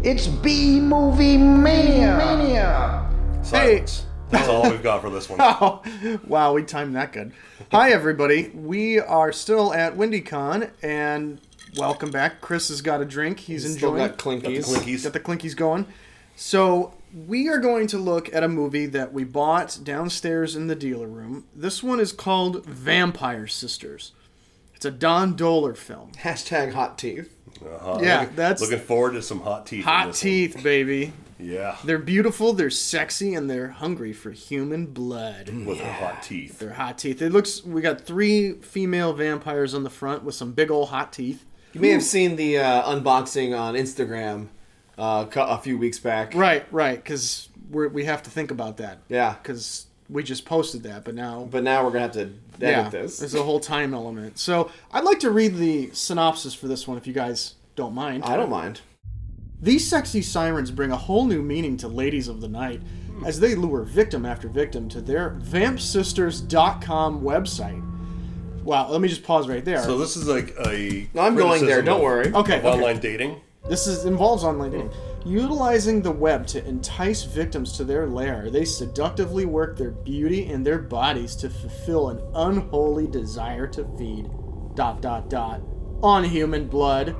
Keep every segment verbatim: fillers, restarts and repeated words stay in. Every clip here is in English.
It's B-Movie Mania! Mania! Silence. That's all we've got for this one. Oh, wow, we timed that good. Hi, everybody. We are still at WindyCon, and welcome back. Chris has got a drink. He's, He's enjoying. Still got Clinkies. Got the Clinkies. Got the Clinkies going. So we are going to look at a movie that we bought downstairs in the dealer room. This one is called Vampire Sisters. It's a Don Dohler film. Hashtag hot teeth. Uh-huh. Yeah, looking, that's... Looking forward to some hot teeth. Hot teeth, one. Baby. Yeah. They're beautiful, they're sexy, and they're hungry for human blood. With yeah. their hot teeth. Their hot teeth. It looks... We got three female vampires on the front with some big old hot teeth. You may have seen the uh, unboxing on Instagram uh, a few weeks back. Right, right, because we have to think about that. Yeah. Because we just posted that, but now... But now we're going to have to edit yeah, this. There's a whole time element. So I'd like to read the synopsis for this one, if you guys don't mind. I don't mind. These sexy sirens bring a whole new meaning to ladies of the night as they lure victim after victim to their vamp sisters dot com website. Wow, let me just pause right there. So this is like a... No, I'm going there, don't of, worry. Okay, of okay. online dating? This is involves online dating. Utilizing the web to entice victims to their lair, they seductively work their beauty and their bodies to fulfill an unholy desire to feed... dot dot dot on human blood.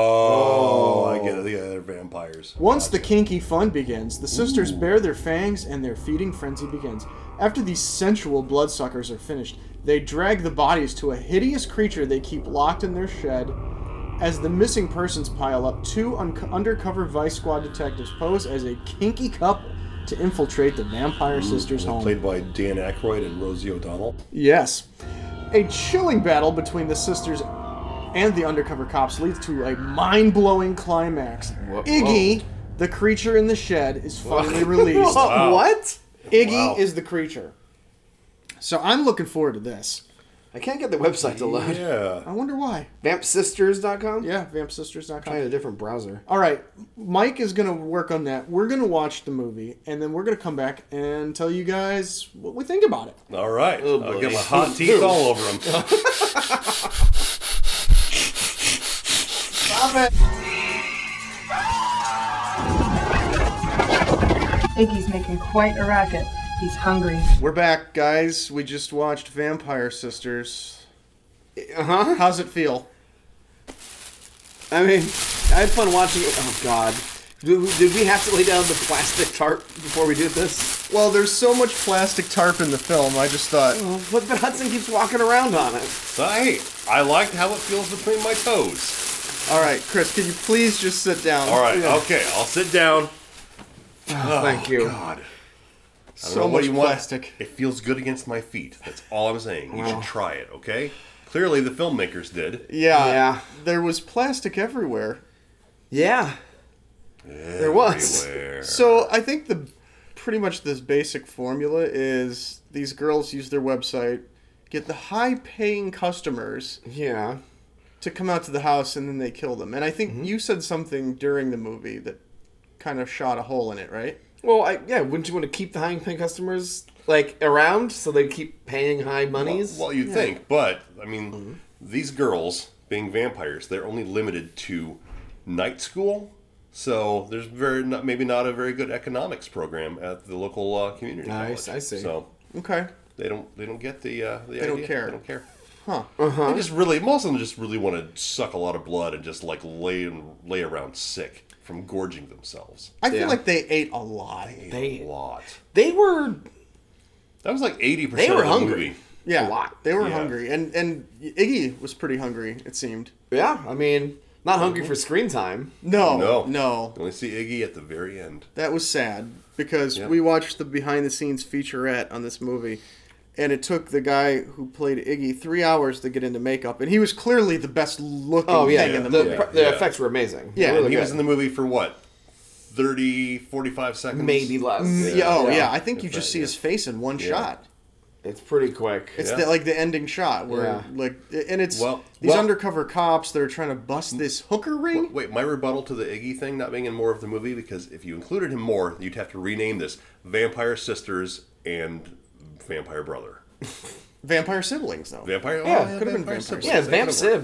Oh, I get it. Yeah, they're vampires. Once gotcha. The kinky fun begins, the sisters Ooh. bare their fangs and their feeding frenzy begins. After these sensual bloodsuckers are finished, they drag the bodies to a hideous creature they keep locked in their shed. As the missing persons pile up, two un- undercover Vice Squad detectives pose as a kinky couple to infiltrate the Vampire Ooh, Sisters' home. Played by Dan Aykroyd and Rosie O'Donnell. Yes. A chilling battle between the sisters and the undercover cops leads to a mind-blowing climax. Whoa, Iggy, whoa. the creature in the shed, is finally released. Wow. What? Iggy wow. is the creature. So I'm looking forward to this. I can't get the website to load. Yeah. I wonder why. vamp sisters dot com? Yeah, vamp sisters dot com. Try a different browser. All right. Mike is going to work on that. We're going to watch the movie, and then we're going to come back and tell you guys what we think about it. All right. Oh, I'll boy. get my hot teeth all over them. Stop it. Iggy's making quite a racket. He's hungry. We're back, guys. We just watched Vampire Sisters. Uh-huh. How's it feel? I mean, I had fun watching it. Oh, God. Did we, did we have to lay down the plastic tarp before we did this? Well, there's so much plastic tarp in the film, I just thought... Oh, but, but Hudson keeps walking around on it. So, hey, I liked how it feels between my toes. All right, Chris, can you please just sit down? All right, yeah. okay, I'll sit down. Oh, thank you. God. So much plastic. Want. It feels good against my feet. That's all I'm saying. You Wow. should try it, okay? Clearly the filmmakers did. Yeah. Yeah. There was plastic everywhere. Yeah. There was. Everywhere. So I think the pretty much this basic formula is these girls use their website, get the high-paying customers Yeah. to come out to the house, and then they kill them. And I think Mm-hmm. you said something during the movie that kind of shot a hole in it, right? Well, I, yeah, wouldn't you want to keep the high-paying customers, like, around so they keep paying high monies? Well, well you'd Yeah. think, but, I mean, Mm-hmm. these girls, being vampires, they're only limited to night school, so there's very not, maybe not a very good economics program at the local uh, community Nice, college. I see. So Okay. they don't they don't get the uh, the They idea. don't care. They don't care. Huh. Uh-huh. They just really, most of them just really want to suck a lot of blood and just like lay and lay around sick from gorging themselves. I feel Yeah. like they ate a lot. They They- ate a lot. They were... That was like eighty They percent were of the hungry. movie. Yeah. A lot. They were Yeah. hungry. And, and Iggy was pretty hungry, it seemed. Yeah, I mean, not hungry for screen time. No. No. No. You only see Iggy at the very end. That was sad because Yep. we watched the behind-the-scenes featurette on this movie, and it took the guy who played Iggy three hours to get into makeup, and he was clearly the best-looking Oh, yeah, thing in the the, movie. Yeah. the Yeah. effects were amazing. Yeah, Really he good. was in the movie for what? thirty, forty-five seconds? Maybe less. Mm, yeah, oh, yeah. Yeah. I think you If just that, see yeah. his face in one Yeah. shot. It's pretty quick. It's Yeah. the, like the ending shot where, Yeah. like, and it's Well- these well- undercover cops that are trying to bust this hooker ring. Wait, my rebuttal to the Iggy thing not being in more of the movie, because if you included him more, you'd have to rename this Vampire Sisters and Vampire Brother. Vampire siblings, though. Vampire? Yeah, oh, could've been Vampire Vampire Siblings. Yeah, it's That Vamp could've worked. Sibs.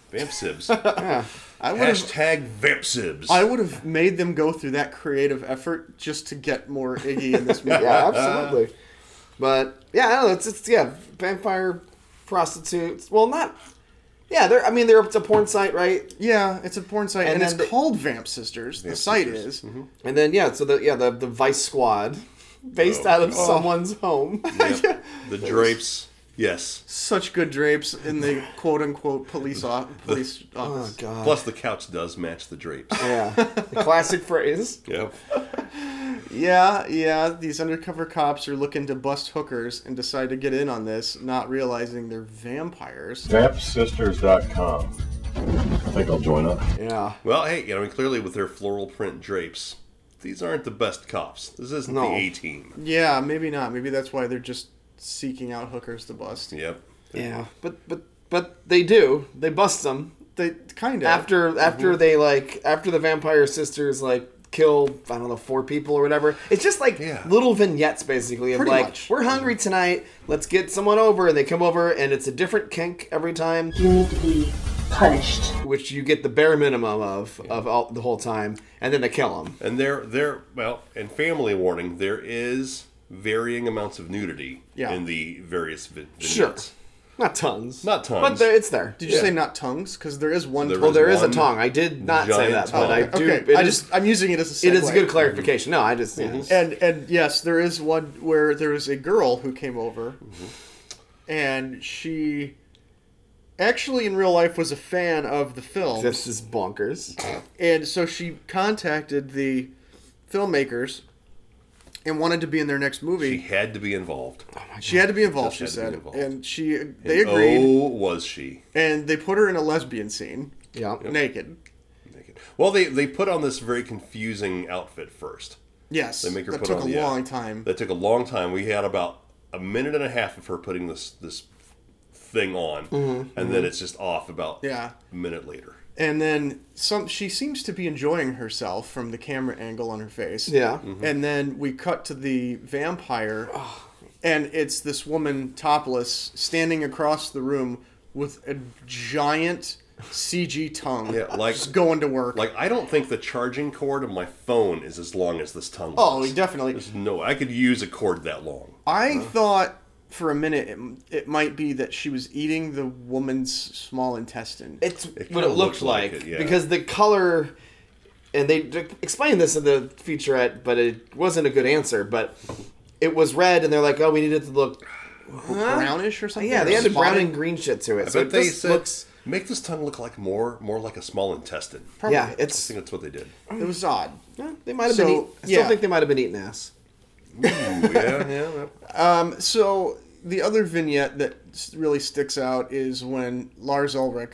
Vamp Sibs. Yeah. I would have Hashtag Vamp Sibs. I would have made them go through that creative effort just to get more Iggy in this movie. Yeah, absolutely. But yeah, I don't know. It's, it's yeah, vampire prostitutes. Well, not. Yeah, they're. I mean, they're. It's a porn site, right? Yeah, it's a porn site, and, And it's then they- called Vamp Sisters. Vamp the site Sisters. is. Mm-hmm. And then yeah, so the yeah the the Vice Squad, based Oh, out of God. someone's home. Yep. The drapes. Yes. Such good drapes in the quote unquote police o- police Oh office. god. Plus, the couch does match the drapes. Yeah, the classic phrase. Yep. Yeah, yeah. These undercover cops are looking to bust hookers and decide to get in on this, not realizing they're vampires. vamp sisters dot com. I think I'll join up. Yeah. Well, hey, you know, I mean, clearly with their floral print drapes, these aren't the best cops. This isn't No. the A-team. Yeah, maybe not. Maybe that's why they're just seeking out hookers to bust. Yep. Yeah, but but but they do. They bust them They kind of after after they like after the vampire sisters like kill I don't know four people or whatever. It's just like Yeah. little vignettes basically of Pretty like much. we're hungry tonight. Let's get someone over, and they come over, and it's a different kink every time, You need to be punished. which you get the bare minimum of of all, the whole time, and then they kill them. And there, there, well, and family warning, there is varying amounts of nudity Yeah. in the various vi- Sure, vignettes. not tons, Not tons. but there, it's there. Did you Yeah. say not tongues? Because there is one. There tongue. Well, there is a one tongue. I did not say giant that, but tongue. I do. Okay, it I is- just I'm using it as a segue. it is a good clarification. No, I just yeah. And and yes, there is one where there was a girl who came over, Mm-hmm. and she actually in real life was a fan of the film, This is bonkers. and so she contacted the filmmakers and wanted to be in their next She movie. had to be involved. She had to be involved, Just she had to said, be involved. and she they And agreed, Oh, was she and they put her in a lesbian scene, Yeah. naked. naked? Well, they they put on this very confusing outfit first. Yes, They make her that put took on a yeah. long time. That took a long time. We had about a minute and a half of her putting this this thing on, and then it's just off about Mm-hmm. Yeah. a minute later. And then some. She seems to be enjoying herself from the camera angle on her face. Yeah. And then we cut to the vampire, and it's this woman topless standing across the room with a giant C G tongue. Yeah, like- just going to work. Like, I don't think the charging cord of my phone is as long as this tongue. oh, was. definitely. There's no, I could use a cord that long. I thought for a minute it, it might be that she was eating the woman's small intestine. It's It what kinda it looked looks like like, it, yeah. because the color, and they d- explained this in the featurette, but it wasn't a good answer. But it was red, and they're like, "Oh, we need it to look brownish or something. yeah." They or added brown spotted? and green shit to it, I so bet it they just said, looks. make this tongue look like more more like a small intestine. Yeah, I it's. think that's what they did. It was odd. Yeah, they might have So, been. Eat, I still yeah. think they might have been eating ass. Ooh, yeah, yeah. Um, so the other vignette that s- really sticks out is when Lars Ulrich.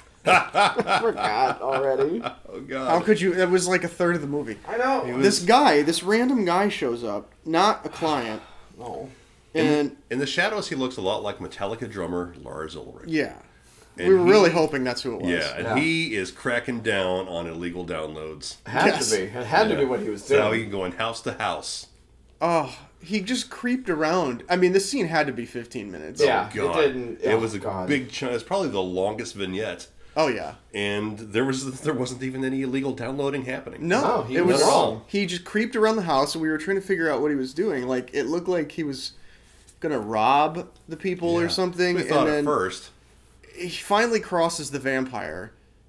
I forgot already. Oh How God. could you? That was like a third of the movie. I know. This guy, this random guy, shows up, not a client, Oh. and In the shadows, he looks a lot like Metallica drummer Lars Ulrich. yeah, And we were he- really hoping that's who it was. Yeah, and Yeah. he is cracking down on illegal downloads. Had Yes. to be. It had to Yeah. be what he was So doing. now he can go in house to house. Oh, he just creeped around. I mean, this scene had to be fifteen minutes. Yeah. Oh, God. it didn't- It oh, was a God. big chunk. It's probably the longest vignette, Oh yeah. and there was there wasn't even any illegal downloading happening. No, No, he it was was wrong. He just creeped around the house, and we were trying to figure out what he was doing. Like it looked like he was gonna rob the people Yeah. or something, We thought and at then first. he finally crosses the vampire,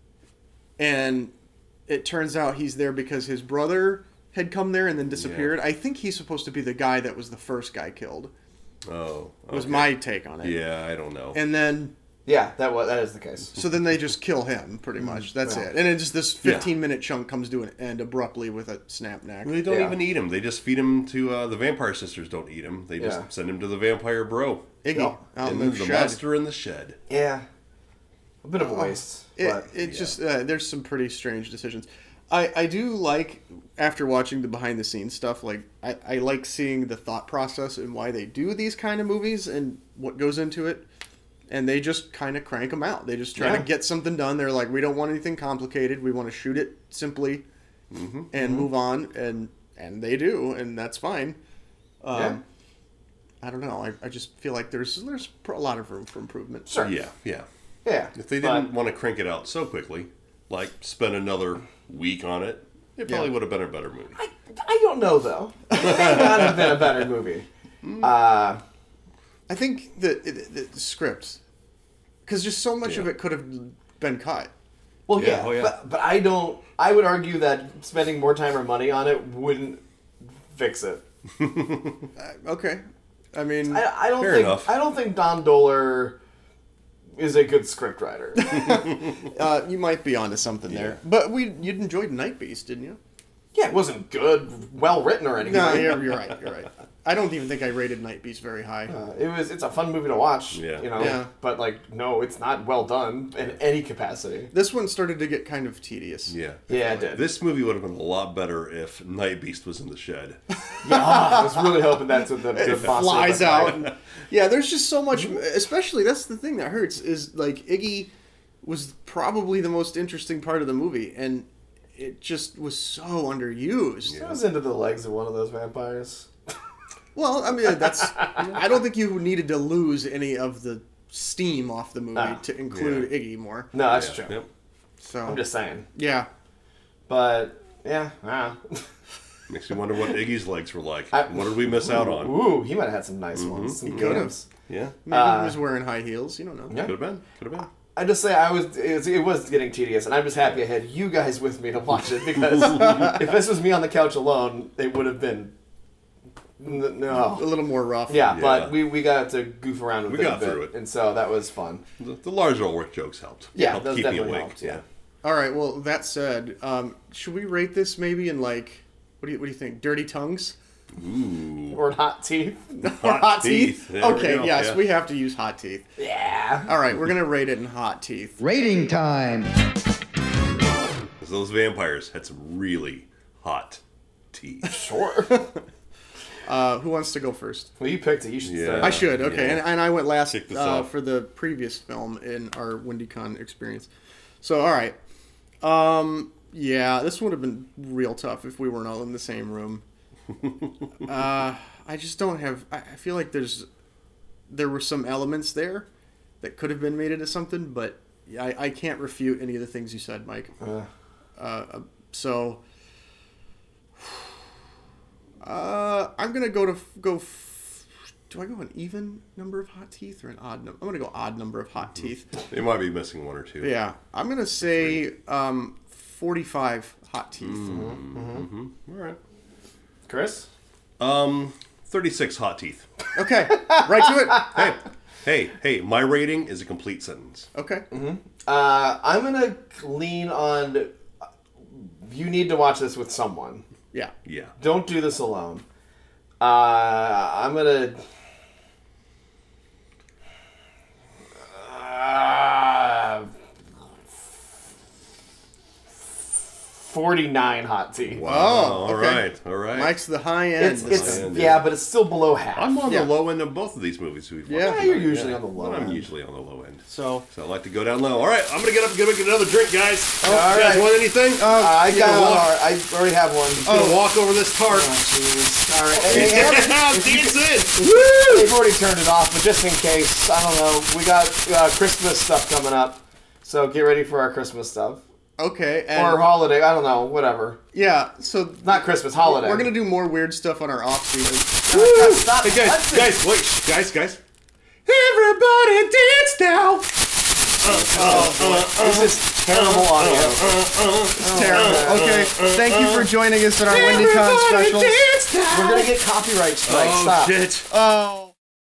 and it turns out he's there because his brother had come there and then disappeared. I think he's supposed to be the guy that was the first guy killed. Oh, Was okay. my take on it. Yeah, I don't know. And then Yeah, that was that is the case. so then they just kill him pretty much. That's Yeah. it. And then just this Yeah. fifteen minute chunk comes to an end abruptly with a snap neck. They don't Yeah. even eat him. They just feed him to uh, the vampire sisters. Don't eat him. They just Yeah. send him to the vampire bro. Iggy Yeah. out in And the, the shed. monster in the shed. Yeah, a bit of a waste. It, but it just uh, there's some pretty strange decisions. I, I do like after watching the behind the scenes stuff. Like I, I like seeing the thought process and why they do these kind of movies and what goes into it. And they just kind of crank them out. They just try Yeah. to get something done. They're like, we don't want anything complicated. We want to shoot it simply Mm-hmm. and move on. And and they do, and that's fine. Um, Yeah. I don't know. I, I just feel like there's there's a lot of room for improvement. Sure. Yeah, yeah. Yeah. If they but- didn't want to crank it out so quickly, like spend another week on it, it probably Yeah. would have been a better movie. I, I don't know, though. It may not have been a better movie. Uh, I think the, the, the script, because just so much Yeah. of it could have been cut. well, Yeah, yeah, oh, yeah. But, but I don't... I would argue that spending more time or money on it wouldn't fix it. Uh, okay, I mean, I, I don't Fair think enough. I don't think Don Dohler is a good scriptwriter. uh, you might be onto something there. But we you enjoyed Night Beast, didn't you? Yeah, it wasn't good, well written or anything. No, you're, you're right. You're right. I don't even think I rated Night Beast very high. Uh, it was. It's a fun movie to watch. Yeah. You know. Yeah. But like, no, it's not well done in any capacity. This one started to get kind of tedious. Yeah. Yeah, it did. This movie would have been a lot better if Night Beast was in the shed. Yeah, I was really hoping that's what the, the boss Flies was out. like. Yeah, there's just so much. Especially that's the thing that hurts is like Iggy was probably the most interesting part of the movie, and it just was so underused. I was into the legs of one of those vampires. Well, I mean, that's. I don't think you needed to lose any of the steam off the movie No. to include Iggy more. No, that's Yeah. true. Yep. So I'm just saying. yeah. But yeah, ah. Makes you wonder what Iggy's legs were like. I- what did we miss out on? Ooh, he might have had some nice ones. Some He good could've. ones. Yeah. Maybe Uh, he was wearing high heels. You don't know. Yeah. Could have been. Could have been. I just say I was it, was it was getting tedious, and I'm just happy I had you guys with me to watch it because if this was me on the couch alone, it would have been n- A no. little more rough. Yeah, Yeah. but we, we got to goof around with We it got a bit, through it. and so that was fun. The, the larger work jokes helped. Yeah, helped those keep me definitely awake. helped, yeah. All right. Well, that said, um, should we rate this maybe in like what do you what do you think? Dirty tongues? Ooh. Or hot teeth. Or hot teeth? There we Okay. go, Yes, yeah. we have to use hot teeth. Yeah. All right, we're gonna rate it in hot teeth. Rating time. 'Cause those vampires had some really hot teeth. Sure. Uh, who wants to go first? Well, you picked it. You should Yeah. start. I should. Okay, yeah. and, and I went last Kick this uh, off. for the previous film in our WindyCon experience. So, all right. Um, yeah, this would have been real tough if we weren't all in the same room. uh, I just don't have. I, I feel like there's there were some elements there that could have been made into something, but I, I can't refute any of the things you said, Mike. Uh, Uh, so, uh, I'm gonna go to go. F- do I go an even number of hot teeth or an odd number? I'm gonna go odd number of hot teeth. They might be missing one or two. Yeah, I'm gonna say um, forty-five hot teeth. All right. Chris? Um, thirty-six hot teeth. Okay, right to it. Hey, hey, hey! My rating is a complete sentence. Okay. Uh, I'm going to lean on... You need to watch this with someone. Yeah. Yeah. Don't do this alone. Uh, I'm gonna. Uh, Forty-nine hot tea. Oh, all okay. right, all right. Mike's the high end. It's it's end, yeah, yeah. but it's still below half. I'm on Yeah. the low end of both of these movies we've watched. Yeah, Yeah, you're tonight, usually on the low I'm end. usually on the low end. so. So I like to go down low. All right, I'm gonna get up and go get another drink, guys. Oh, you all guys right. want anything? Uh, I You got. gonna walk, I already have one. gonna walk over this tart. All right. Hey, hey, Dance in. They've already turned it off, but just in case, I don't know. We got uh, Christmas stuff coming up, so get ready for our Christmas stuff Okay. And or holiday. I don't know, whatever. yeah, so Not Christmas, holiday. we're gonna do more weird stuff on our off season. Stop. Hey guys, touching. guys, wait, shh, guys, guys. Everybody dance now. This is terrible audio. Terrible. Okay, thank you for joining us at our WindyCon special. dance now. We're gonna get copyright strikes. Oh Stop. shit. Oh.